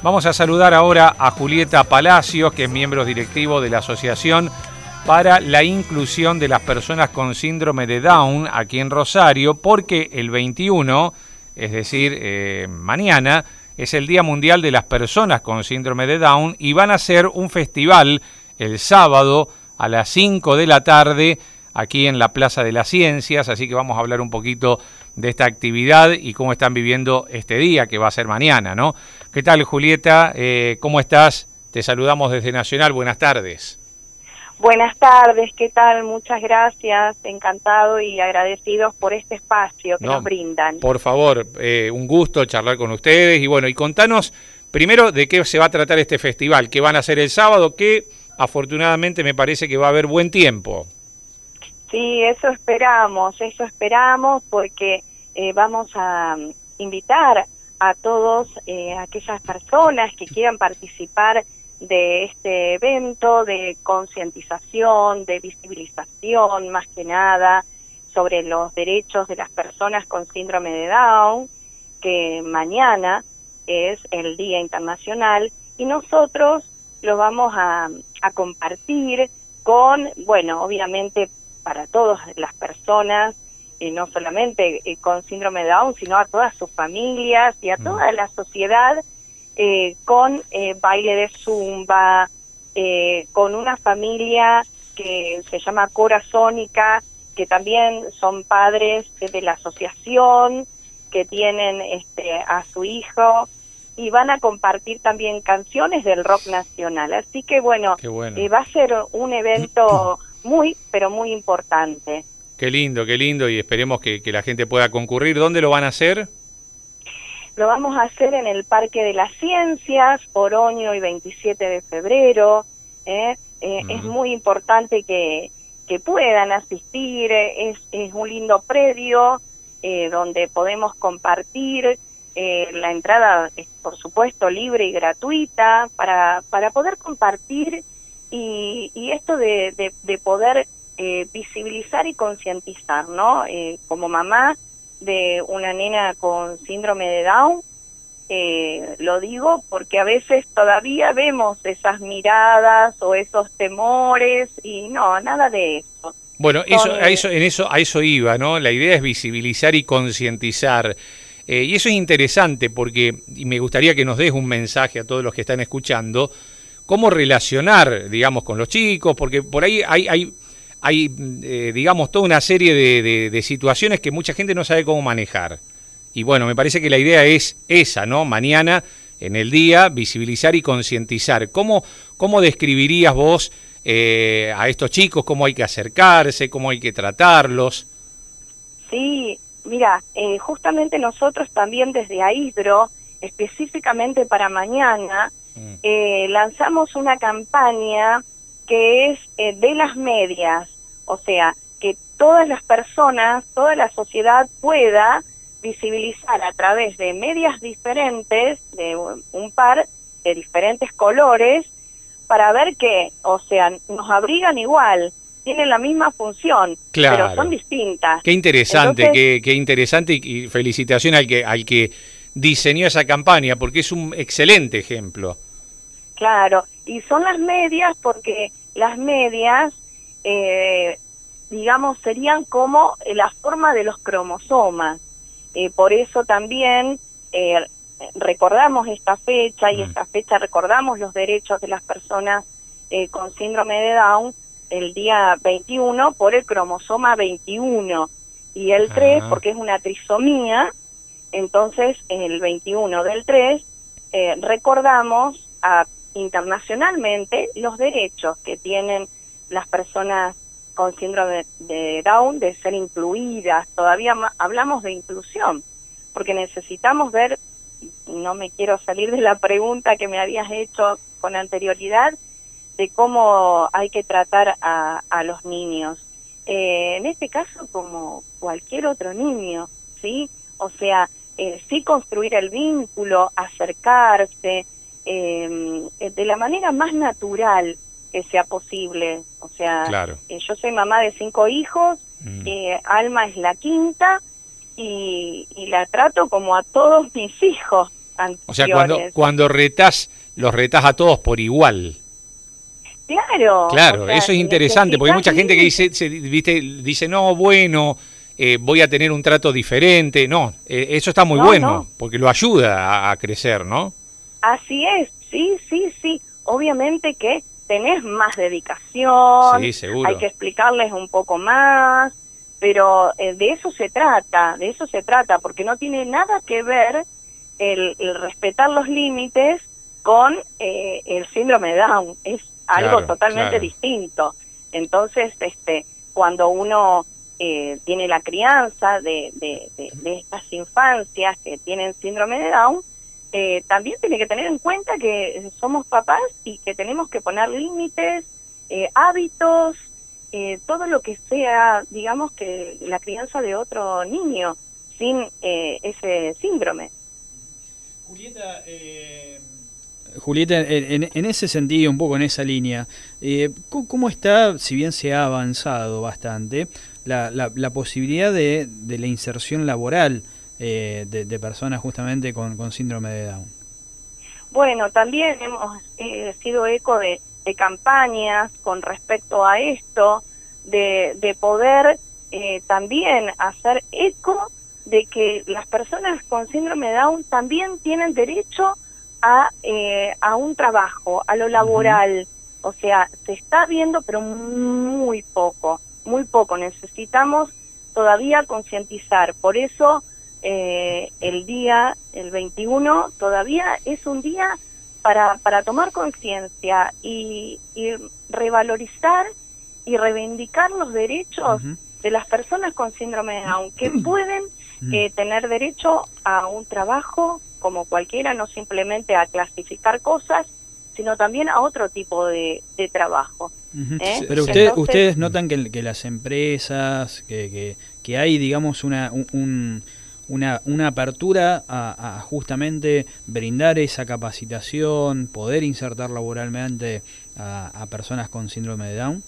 Vamos a saludar ahora a Julieta Palacios, que es miembro directivo de la Asociación para la Inclusión de las Personas con Síndrome de Down aquí en Rosario, porque el 21, es decir, mañana, es el Día Mundial de las Personas con Síndrome de Down y van a hacer un festival el sábado a las 5 de la tarde aquí en la Plaza de las Ciencias, así que vamos a hablar un poquito de esta actividad y cómo están viviendo este día, que va a ser mañana, ¿no? ¿Qué tal, Julieta? ¿Cómo estás? Te saludamos desde Nacional, buenas tardes. Buenas tardes, ¿qué tal? Muchas gracias, encantado y agradecidos por este espacio que nos brindan. Por favor, un gusto charlar con ustedes y bueno, y contanos primero de qué se va a tratar este festival, qué van a hacer el sábado, que afortunadamente me parece que va a haber buen tiempo. Sí, eso esperamos porque vamos a invitar a todos aquellas personas que quieran participar de este evento de concientización, de visibilización, más que nada, sobre los derechos de las personas con síndrome de Down, que mañana es el Día Internacional, y nosotros lo vamos a compartir con, bueno, obviamente para todas las personas, no solamente con síndrome de Down, sino a todas sus familias y a toda la sociedad, con baile de zumba, con una familia que se llama Corazónica, que también son padres de la asociación, que tienen a su hijo, y van a compartir también canciones del rock nacional. Así que bueno, va a ser un evento muy, pero muy importante. Qué lindo, y esperemos que la gente pueda concurrir. ¿Dónde lo van a hacer? Lo vamos a hacer en el Parque de las Ciencias, Oroño y 27 de febrero. Es muy importante que puedan asistir, es un lindo predio donde podemos compartir. La entrada es, por supuesto, libre y gratuita para poder compartir y esto de poder visibilizar y concientizar, ¿no? Como mamá de una nena con síndrome de Down, lo digo porque a veces todavía vemos esas miradas o esos temores y no, nada de eso. Bueno, a eso iba, ¿no? La idea es visibilizar y concientizar. Y eso es interesante porque, y me gustaría que nos des un mensaje a todos los que están escuchando, cómo relacionar, digamos, con los chicos, porque por ahí hay digamos, toda una serie de situaciones que mucha gente no sabe cómo manejar. Y bueno, me parece que la idea es esa, ¿no? Mañana, en el día, visibilizar y concientizar. ¿Cómo describirías vos a estos chicos, cómo hay que acercarse, cómo hay que tratarlos? Sí, mira, justamente nosotros también desde AIDRO, específicamente para mañana, lanzamos una campaña que es de las medias, o sea, que todas las personas, toda la sociedad pueda visibilizar a través de medias diferentes, de un par de diferentes colores, para ver que, o sea, nos abrigan igual, tienen la misma función, claro, pero son distintas. Qué interesante, entonces, qué interesante y felicitación al que diseñó esa campaña, porque es un excelente ejemplo. Claro, y son las medias porque las medias, digamos, serían como la forma de los cromosomas. Por eso también recordamos esta fecha y esta fecha recordamos los derechos de las personas con síndrome de Down el día 21 por el cromosoma 21 y el 3 porque es una trisomía. Entonces el 21 del 3 recordamos internacionalmente los derechos que tienen las personas con síndrome de Down de ser incluidas. Todavía hablamos de inclusión, porque necesitamos ver, no me quiero salir de la pregunta que me habías hecho con anterioridad, de cómo hay que tratar a los niños. En este caso, como cualquier otro niño, ¿sí? O sea, sí construir el vínculo, acercarse, de la manera más natural que sea posible. O sea, claro. Yo soy mamá de 5 hijos, Alma es la quinta, y la trato como a todos mis hijos. O sea, cuando los retás a todos por igual. Claro. Claro, o sea, eso es interesante, porque hay mucha gente que dice, no, bueno, voy a tener un trato diferente. No, eso está muy bueno, porque lo ayuda a crecer, ¿no? Así es, sí. Obviamente que tenés más dedicación, sí, seguro. Hay que explicarles un poco más, pero de eso se trata, porque no tiene nada que ver el respetar los límites con el síndrome de Down, es algo totalmente distinto. Entonces, cuando uno tiene la crianza de estas infancias que tienen síndrome de Down, también tiene que tener en cuenta que somos papás y que tenemos que poner límites, hábitos, todo lo que sea, digamos, que la crianza de otro niño sin ese síndrome. Julieta, en ese sentido, un poco en esa línea, ¿cómo está, si bien se ha avanzado bastante, la posibilidad de la inserción laboral de personas justamente con síndrome de Down? Bueno, también hemos sido eco de campañas con respecto a esto, de poder también hacer eco de que las personas con síndrome de Down también tienen derecho a un trabajo, a lo laboral. O sea, se está viendo, pero muy poco. Necesitamos todavía concientizar. Por eso el 21, todavía es un día para tomar conciencia y revalorizar y reivindicar los derechos de las personas con síndrome de Down, que pueden tener derecho a un trabajo como cualquiera, no simplemente a clasificar cosas, sino también a otro tipo de trabajo. Pero ustedes notan que las empresas, que hay, digamos, una apertura a justamente brindar esa capacitación, poder insertar laboralmente a personas con síndrome de Down.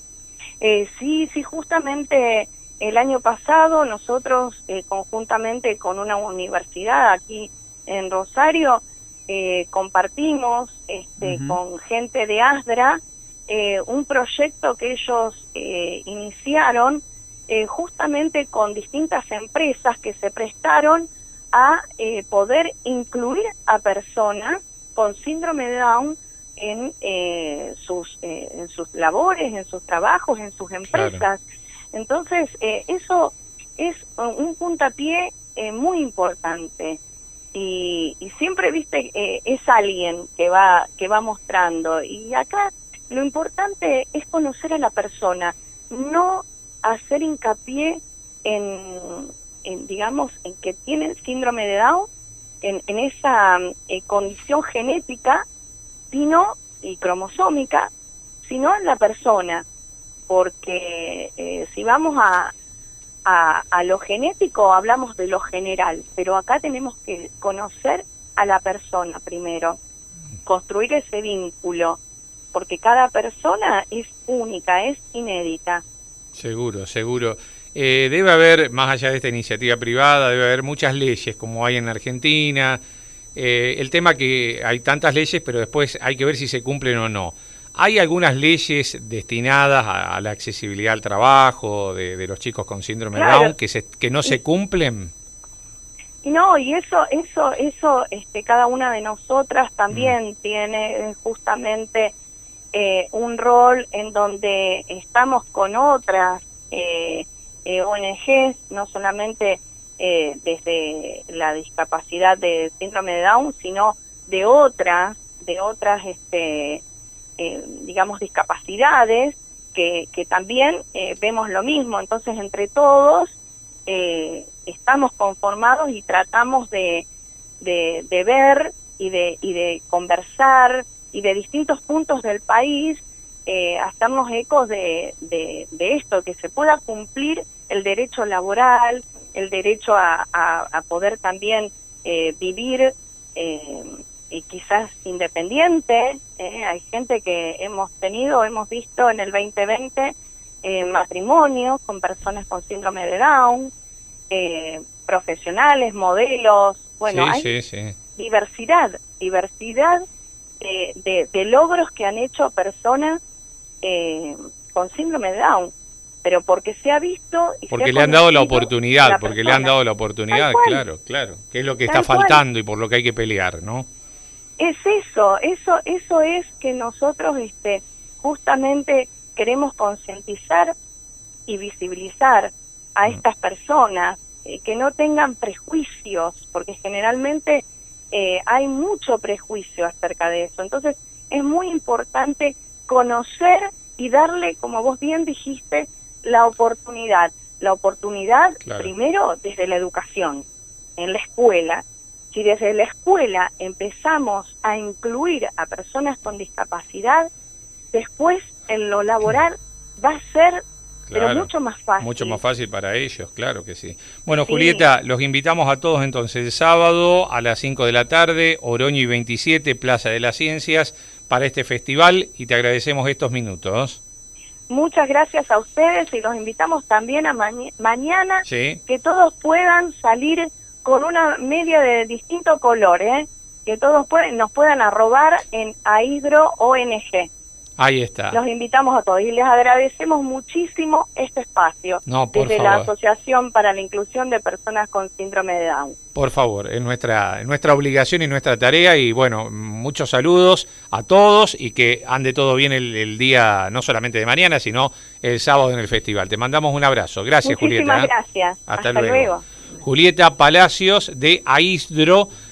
Sí, justamente el año pasado nosotros conjuntamente con una universidad aquí en Rosario compartimos con gente de ASDRA un proyecto que ellos iniciaron justamente con distintas empresas que se prestaron a poder incluir a personas con síndrome de Down en sus labores, en sus trabajos, en sus empresas. Claro. Entonces, eso es un puntapié muy importante. Y siempre, viste, es alguien que va mostrando. Y acá lo importante es conocer a la persona, no hacer hincapié en digamos, en que tienen síndrome de Down, en esa condición genética, y cromosómica, sino en la persona. Porque si vamos a lo genético, hablamos de lo general, pero acá tenemos que conocer a la persona primero, construir ese vínculo, porque cada persona es única, es inédita. Seguro. Debe haber, más allá de esta iniciativa privada, debe haber muchas leyes, como hay en Argentina. El tema que hay tantas leyes, pero después hay que ver si se cumplen o no. ¿Hay algunas leyes destinadas a la accesibilidad al trabajo de los chicos con síndrome de Down que no se cumplen? No, y eso cada una de nosotras también tiene justamente un rol en donde estamos con otras ONGs, no solamente desde la discapacidad de síndrome de Down, sino de otras digamos, discapacidades que también vemos lo mismo. Entonces, entre todos estamos conformados y tratamos de ver y de conversar, y de distintos puntos del país hacernos ecos de esto, que se pueda cumplir el derecho laboral, el derecho a poder también vivir y quizás independiente. Hay gente que hemos visto en el 2020 matrimonios con personas con síndrome de Down, profesionales, modelos. Bueno, sí. diversidad de logros que han hecho personas con síndrome de Down, pero porque se ha visto y porque se ha le han dado la conocido oportunidad, la porque le persona. han dado la oportunidad, claro, que es lo que está Tal cual. faltando y por lo que hay que pelear, ¿no? Es eso es que nosotros justamente queremos concientizar y visibilizar a estas personas, que no tengan prejuicios, porque generalmente hay mucho prejuicio acerca de eso. Entonces es muy importante conocer y darle, como vos bien dijiste, la oportunidad. La oportunidad, Claro. primero, desde la educación, en la escuela. Si desde la escuela empezamos a incluir a personas con discapacidad, después en lo laboral va a ser pero mucho más fácil. Mucho más fácil para ellos, claro que sí. Bueno, Sí. Julieta, los invitamos a todos entonces el sábado a las 5 de la tarde, Oroño y 27, Plaza de las Ciencias, para este festival y te agradecemos estos minutos. Muchas gracias a ustedes y los invitamos también a mañana, Sí. que todos puedan salir con una media de distinto color, que todos nos puedan arrobar en Aisdro ONG. Ahí está. Los invitamos a todos y les agradecemos muchísimo este espacio No, por desde favor. la Asociación para la Inclusión de Personas con Síndrome de Down. Por favor, es nuestra obligación y nuestra tarea y bueno, muchos saludos a todos y que ande todo bien el día, no solamente de mañana, sino el sábado en el festival. Te mandamos un abrazo. Gracias, Muchísimas Julieta. gracias. Hasta Hasta luego. Julieta Palacios de Aisdro.